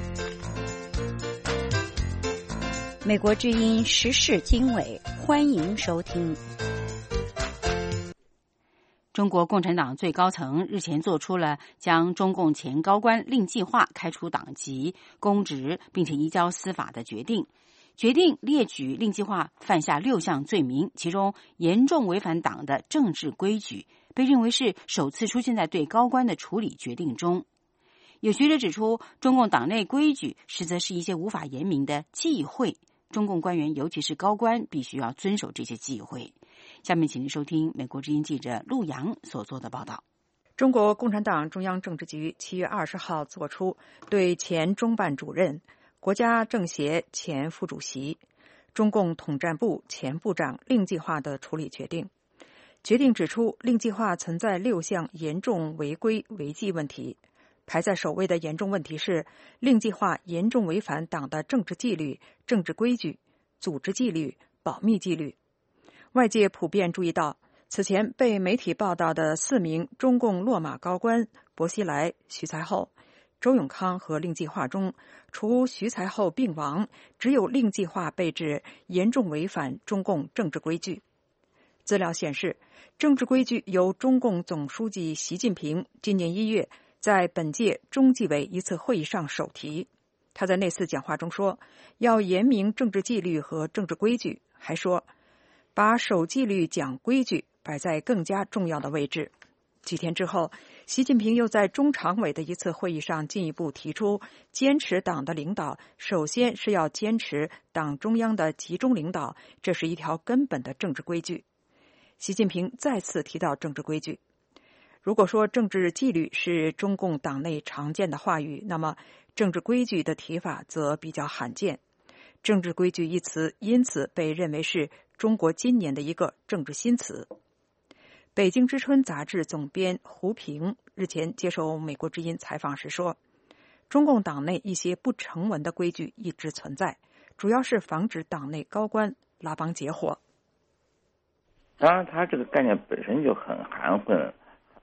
美国之音时事经纬，欢迎收听。中国共产党最高层日前做出了将中共前高官令计划开除党籍、公职，并且移交司法的决定。决定列举令计划犯下6项罪名，其中严重违反党的政治规矩，被认为是首次出现在对高官的处理决定中。有学者指出，中共党内规矩实则是一些无法言明的忌讳，中共官员尤其是高官必须要遵守这些忌讳。下面请您收听美国之音记者陆洋所做的报道。 中国共产党中央政治局7月20号作出对前中办主任、国家政协前副主席、中共统战部前部长令计划的处理决定。决定指出，令计划存在6项严重违规违纪问题，排在首位的严重问题是令计划严重违反党的政治纪律、政治规矩、组织纪律、保密纪律。外界普遍注意到，此前被媒体报道的4名中共落马高官薄熙来、徐才厚、周永康和令计划中，除徐才厚病亡，只有令计划被指严重违反中共政治规矩。资料显示，政治规矩由中共总书记习近平今年1月在本届中纪委一次会议上首提。他在那次讲话中说，要严明政治纪律和政治规矩，还说把守纪律讲规矩摆在更加重要的位置。几天之后，习近平又在中常委的一次会议上进一步提出，坚持党的领导首先是要坚持党中央的集中领导，这是一条根本的政治规矩。习近平再次提到政治规矩。如果说政治纪律是中共党内常见的话语，那么政治规矩的提法则比较罕见。政治规矩一词因此被认为是中国今年的一个政治新词。北京之春杂志总编胡平日前接受美国之音采访时说，中共党内一些不成文的规矩一直存在，主要是防止党内高官拉帮结伙。 当然他这个概念本身就很含混，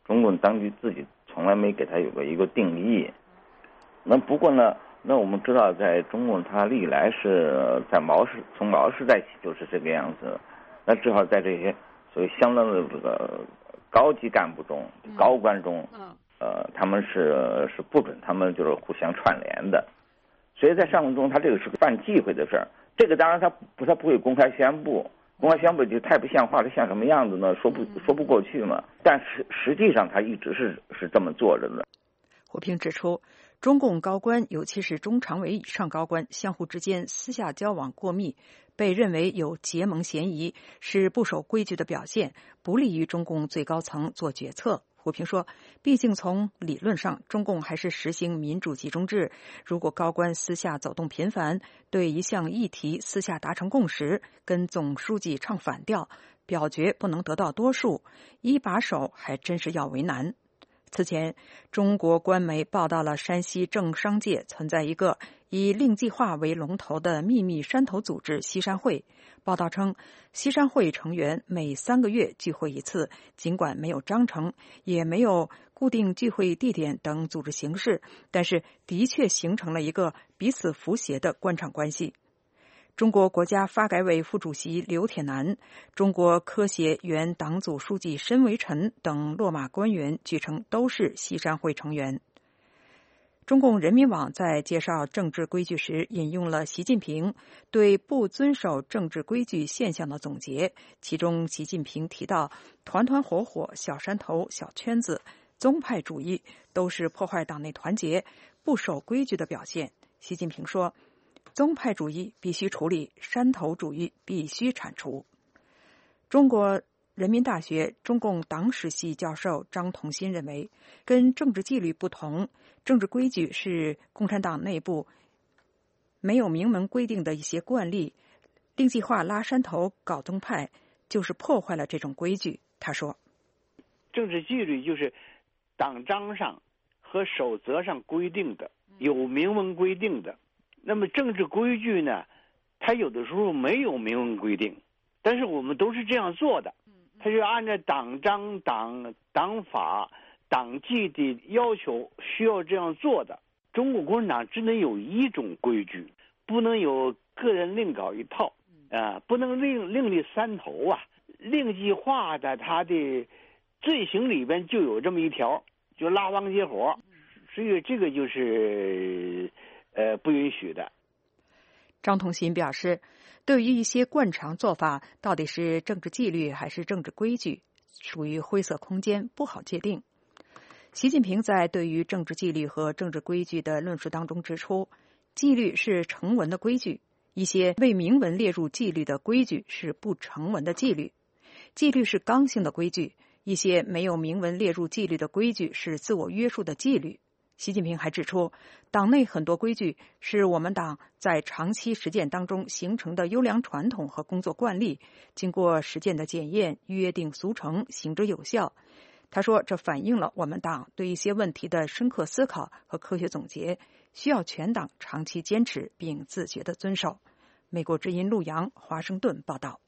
中共当局自己从来没给它有一个定义。那不过呢，那我们知道，在中共它历来是在从毛时代起就是这个样子。那至少在这些所谓相当的这个高级干部中、高官中，他们是不准他们就是互相串联的。所以在上中，他这个是个犯忌讳的事儿。这个当然他不会公开宣布，公开宣布就太不像话了，像什么样子呢？说不过去嘛。但是实际上他一直是这么做着的。 胡平指出，中共高官，尤其是中常委以上高官，相互之间私下交往过密，被认为有结盟嫌疑，是不守规矩的表现，不利于中共最高层做决策。胡平说，毕竟从理论上，中共还是实行民主集中制，如果高官私下走动频繁，对一项议题私下达成共识，跟总书记唱反调，表决不能得到多数，一把手还真是要为难。此前，中国官媒报道了山西政商界存在一个以令计划为龙头的秘密山头组织西山会。报道称，西山会成员每3个月聚会一次，尽管没有章程，也没有固定聚会地点等组织形式，但是的确形成了一个彼此扶携的官场关系。中国国家发改委副主席刘铁男、中国科协原党组书记申维辰等落马官员据称都是西山会成员。中共人民网在介绍政治规矩时引用了习近平对不遵守政治规矩现象的总结，其中习近平提到团团伙伙、小山头、小圈子、宗派主义都是破坏党内团结、不守规矩的表现。习近平说，宗派主义必须处理，山头主义必须铲除。中国人民大学中共党史系教授张同新认为，跟政治纪律不同，政治规矩是共产党内部没有明文规定的一些惯例，令计划拉山头搞宗派就是破坏了这种规矩。他说， 政治纪律就是党章上和守则上规定的，有明文规定的。那么政治规矩呢，它有的时候没有明文规定，但是我们都是这样做的，它就按照党章、党法、党纪的要求需要这样做的。中国共产党只能有一种规矩，不能有个人另搞一套不能另立山头啊。令计划的它的罪行里边就有这么一条，就拉帮结伙，所以这个就是不允许的。 张同新表示，对于一些惯常做法，到底是政治纪律还是政治规矩，属于灰色空间，不好界定。习近平在对于政治纪律和政治规矩的论述当中指出，纪律是成文的规矩，一些未明文列入纪律的规矩是不成文的纪律。纪律是刚性的规矩，一些没有明文列入纪律的规矩是自我约束的纪律。习近平还指出，党内很多规矩是我们党在长期实践当中形成的优良传统和工作惯例，经过实践的检验，约定俗成，行之有效。他说，这反映了我们党对一些问题的深刻思考和科学总结，需要全党长期坚持并自觉地遵守。美国之音陆洋，华盛顿报道。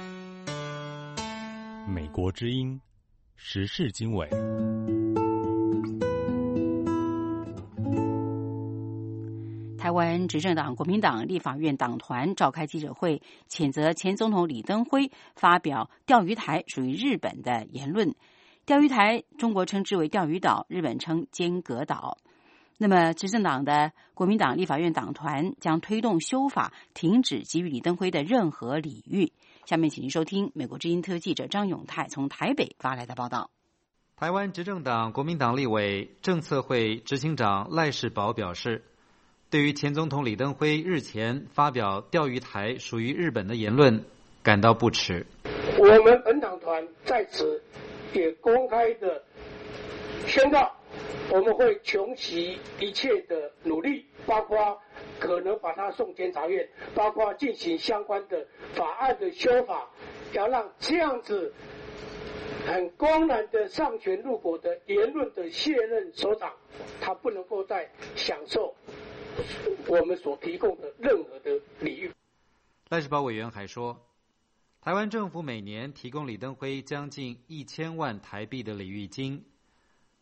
美国之音时事经纬。 台湾执政党国民党立法院党团召开记者会，谴责前总统李登辉发表钓鱼台属于日本的言论。钓鱼台中国称之为钓鱼岛，日本称尖阁岛。那么执政党的国民党立法院党团将推动修法，停止给予李登辉的任何礼遇。下面请您收听美国之音特约记者张永泰从台北发来的报道。 台湾执政党国民党立委政策会执行长赖士葆表示，对于前总统李登辉日前发表钓鱼台属于日本的言论感到不耻。 我们本党团在此也公开的宣告，我们会穷其一切的努力，包括可能把它送检察院，包括进行相关的法案的修法，要让这样子很公然的上权入国的言论的卸任首长，他不能够再享受我们所提供的任何的礼遇。 赖士葆委员还说，台湾政府每年提供李登辉将近1000万台币的礼遇金，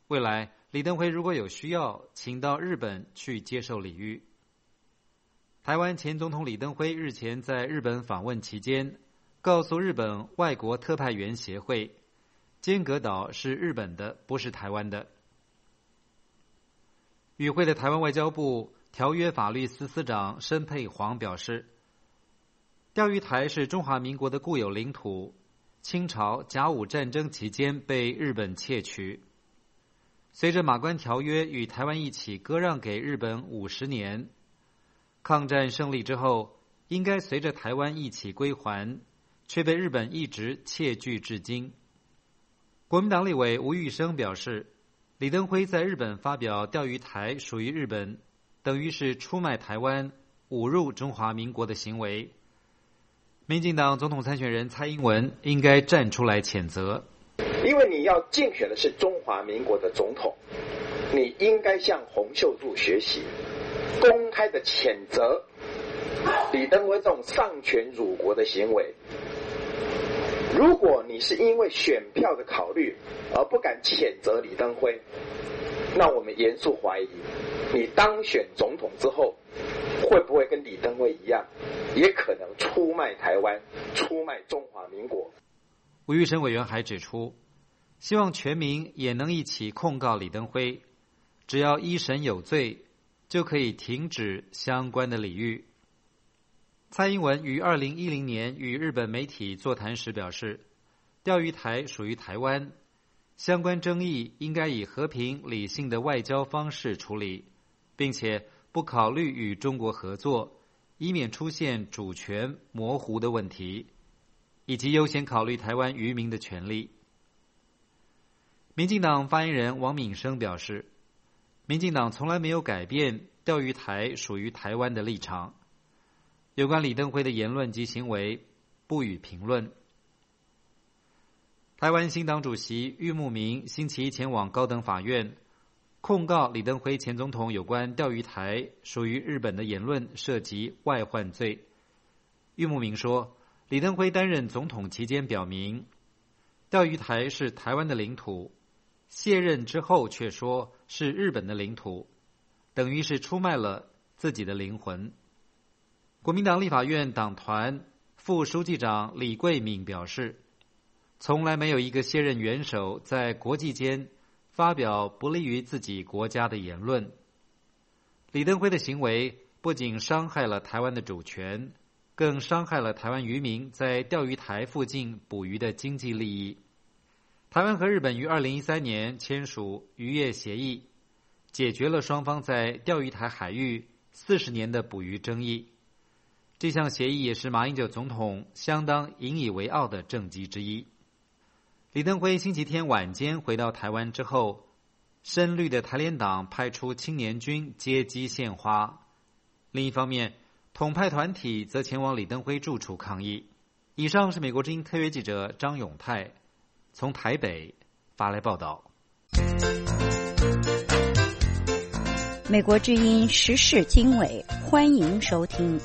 未来李登辉如果有需要，请到日本去接受礼遇。台湾前总统李登辉日前在日本访问期间，告诉日本外国特派员协会，尖阁岛是日本的，不是台湾的。与会的台湾外交部条约法律司司长申佩煌表示，钓鱼台是中华民国的固有领土，清朝甲午战争期间被日本窃取。随着马关条约与台湾一起割让给日本50年，抗战胜利之后，应该随着台湾一起归还，却被日本一直窃据至今。国民党立委吴玉生表示，李登辉在日本发表钓鱼台属于日本，等于是出卖台湾、侮辱中华民国的行为。民进党总统参选人蔡英文应该站出来谴责。 因为你要竞选的是中华民国的总统，你应该向洪秀柱学习，公开的谴责李登辉这种丧权辱国的行为。如果你是因为选票的考虑而不敢谴责李登辉，那我们严肃怀疑你当选总统之后会不会跟李登辉一样，也可能出卖台湾，出卖中华民国。 吴玉生委员还指出，希望全民也能一起控告李登辉，只要一审有罪，就可以停止相关的礼遇。蔡英文于2010年与日本媒体座谈时表示，钓鱼台属于台湾，相关争议应该以和平理性的外交方式处理，并且不考虑与中国合作，以免出现主权模糊的问题，以及优先考虑台湾渔民的权利。民进党发言人王敏生表示，民进党从来没有改变钓鱼台属于台湾的立场，有关李登辉的言论及行为不予评论。台湾新党主席郁慕明星期一前往高等法院，控告李登辉前总统有关钓鱼台属于日本的言论涉及外患罪。郁慕明说，李登辉担任总统期间表明，钓鱼台是台湾的领土，卸任之后却说是日本的领土，等于是出卖了自己的灵魂。国民党立法院党团副书记长李桂敏表示，从来没有一个卸任元首在国际间发表不利于自己国家的言论。李登辉的行为不仅伤害了台湾的主权，更伤害了台湾渔民在钓鱼台附近捕鱼的经济利益。台湾和日本于2013年签署渔业协议，解决了双方在钓鱼台海域40年的捕鱼争议。这项协议也是马英九总统相当引以为傲的政绩之一。李登辉星期天晚间回到台湾之后，深绿的台联党派出青年军接机献花。另一方面，统派团体则前往李登辉住处抗议。以上是美国之音特约记者张永泰从台北发来报道。 美国之音时事经纬，欢迎收听。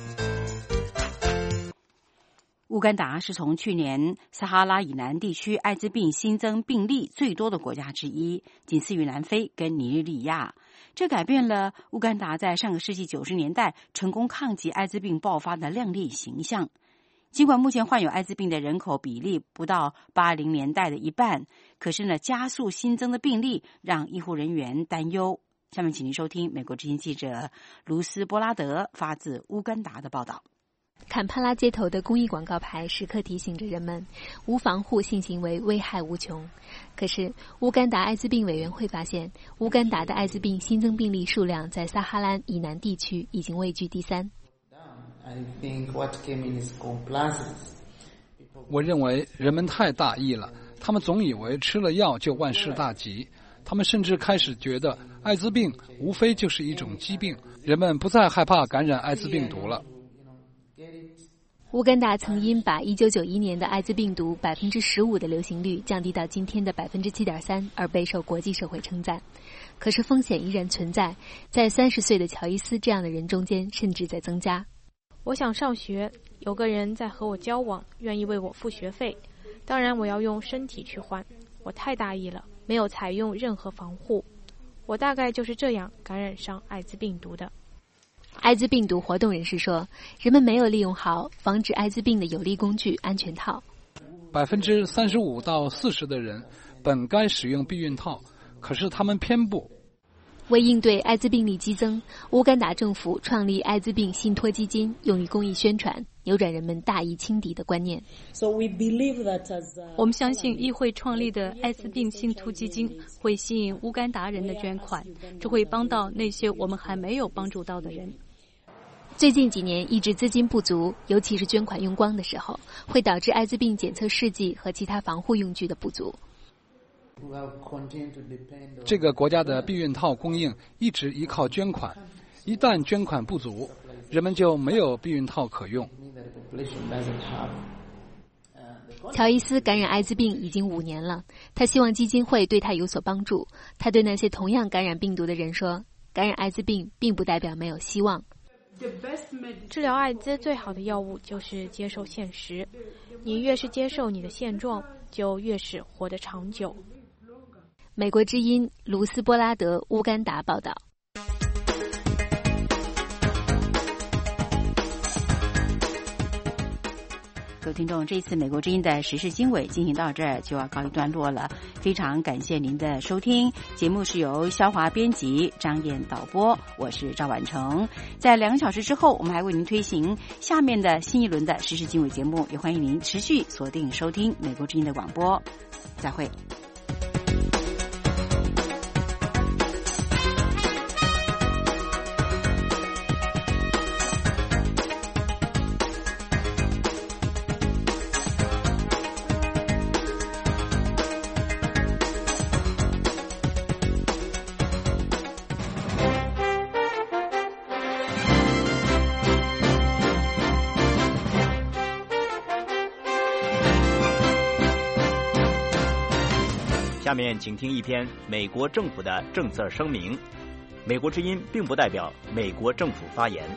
乌干达是从去年撒哈拉以南地区艾滋病新增病例最多的国家之一，仅次于南非跟尼日利亚。这改变了乌干达在上个世纪90年代成功抗击艾滋病爆发的亮丽形象。尽管目前患有艾滋病的人口比例不到80年代的一半，可是呢，加速新增的病例让医护人员担忧。下面请您收听美国之音记者卢斯波拉德发自乌干达的报道。 坎帕拉街头的公益广告牌时刻提醒着人们，无防护性行为危害无穷。可是，乌干达艾滋病委员会发现，乌干达的艾滋病新增病例数量在撒哈拉以南地区已经位居第3。 我认为人们太大意了，他们总以为吃了药就万事大吉。他们甚至开始觉得艾滋病无非就是一种疾病，人们不再害怕感染艾滋病毒了。 乌干达曾因把1991年的艾滋病毒15%的流行率降低到今天的7.3%而备受国际社会称赞。可是风险依然存在，在30岁的乔伊斯这样的人中间甚至在增加。 我想上学，有个人在和我交往，愿意为我付学费，当然我要用身体去换。 我太大意了，没有采用任何防护。我大概就是这样感染上艾滋病毒的。 艾滋病毒活动人士说，人们没有利用好防止艾滋病的有力工具安全套。 35%到40%的人本该使用避孕套，可是他们偏不。 为应对艾滋病例激增，乌干达政府创立艾滋病信托基金，用于公益宣传，扭转人们大疫轻敌的观念。 我们相信议会创立的艾滋病信托基金会吸引乌干达人的捐款，这会帮到那些我们还没有帮助到的人。 最近几年一直资金不足，尤其是捐款用光的时候，会导致艾滋病检测试剂和其他防护用具的不足。 这个国家的避孕套供应一直依靠捐款，一旦捐款不足，人们就没有避孕套可用。 乔伊斯感染艾滋病已经5年了，他希望基金会对他有所帮助。他对那些同样感染病毒的人说，感染艾滋病并不代表没有希望。 治疗艾滋最好的药物就是接受现实，你越是接受你的现状，就越是活得长久。 美国之音卢斯波拉德乌干达报道。 各位听众，这次美国之音的时事经纬进行到这儿就要告一段落了，非常感谢您的收听。节目是由肖华编辑，张燕导播，我是赵婉成。在2个小时之后，我们还为您推行下面的新一轮的时事经纬节目，也欢迎您持续锁定收听美国之音的广播。再会。 下面请听一篇美国政府的政策声明。美国之音并不代表美国政府发言。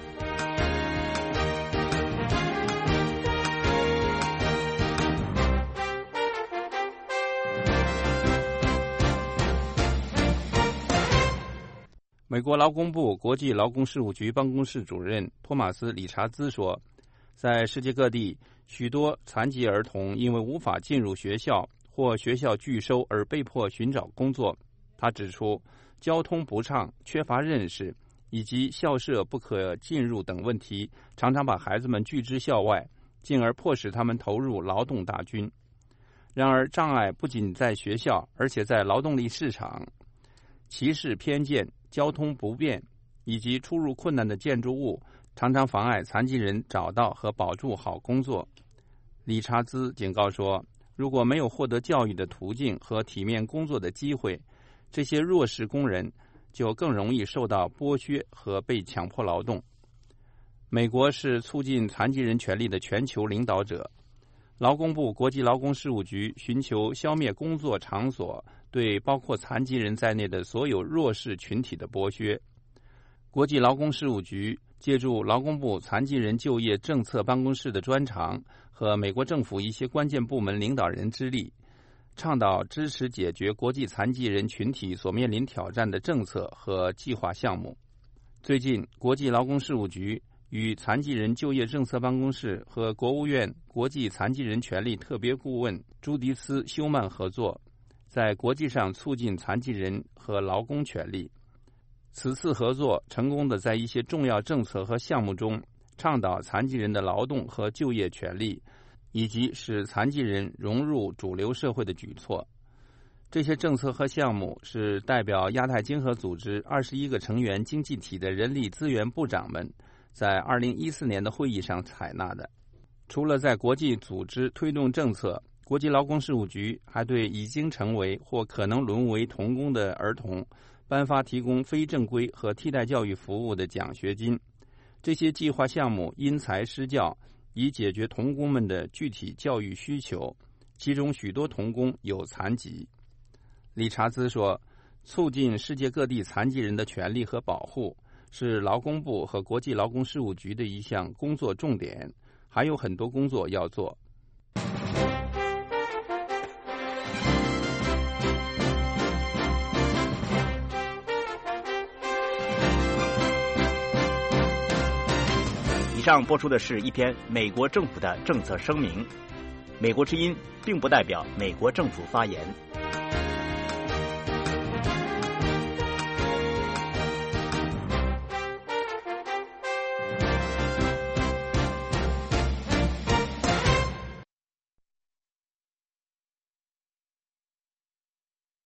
美国劳工部国际劳工事务局办公室主任托马斯·理查兹说，在世界各地，许多残疾儿童因为无法进入学校或学校拒收而被迫寻找工作。他指出，交通不畅、缺乏认识以及校舍不可进入等问题，常常把孩子们拒之校外，进而迫使他们投入劳动大军。然而，障碍不仅在学校，而且在劳动力市场。歧视偏见、交通不便以及出入困难的建筑物，常常妨碍残疾人找到和保住好工作。理查兹警告说，如果没有获得教育的途径和体面工作的机会，这些弱势工人就更容易受到剥削和被强迫劳动。美国是促进残疾人权利的全球领导者。劳工部国际劳工事务局寻求消灭工作场所对包括残疾人在内的所有弱势群体的剥削。国际劳工事务局借助劳工部残疾人就业政策办公室的专长和美国政府一些关键部门领导人之力，倡导支持解决国际残疾人群体所面临挑战的政策和计划项目。最近，国际劳工事务局与残疾人就业政策办公室和国务院国际残疾人权利特别顾问朱迪斯·休曼合作，在国际上促进残疾人和劳工权利。此次合作成功地在一些重要政策和项目中倡导残疾人的劳动和就业权利，以及使残疾人融入主流社会的举措。这些政策和项目是代表亚太经合组织21个成员经济体的人力资源部长们在2014年的会议上采纳的。除了在国际组织推动政策，国际劳工事务局还对已经成为或可能沦为童工的儿童颁发提供非正规和替代教育服务的奖学金。这些计划项目因材施教，以解决童工们的具体教育需求，其中许多童工有残疾。理查兹说，促进世界各地残疾人的权利和保护是劳工部和国际劳工事务局的一项工作重点，还有很多工作要做。 上播出的是一篇美国政府的政策声明，美国之音并不代表美国政府发言。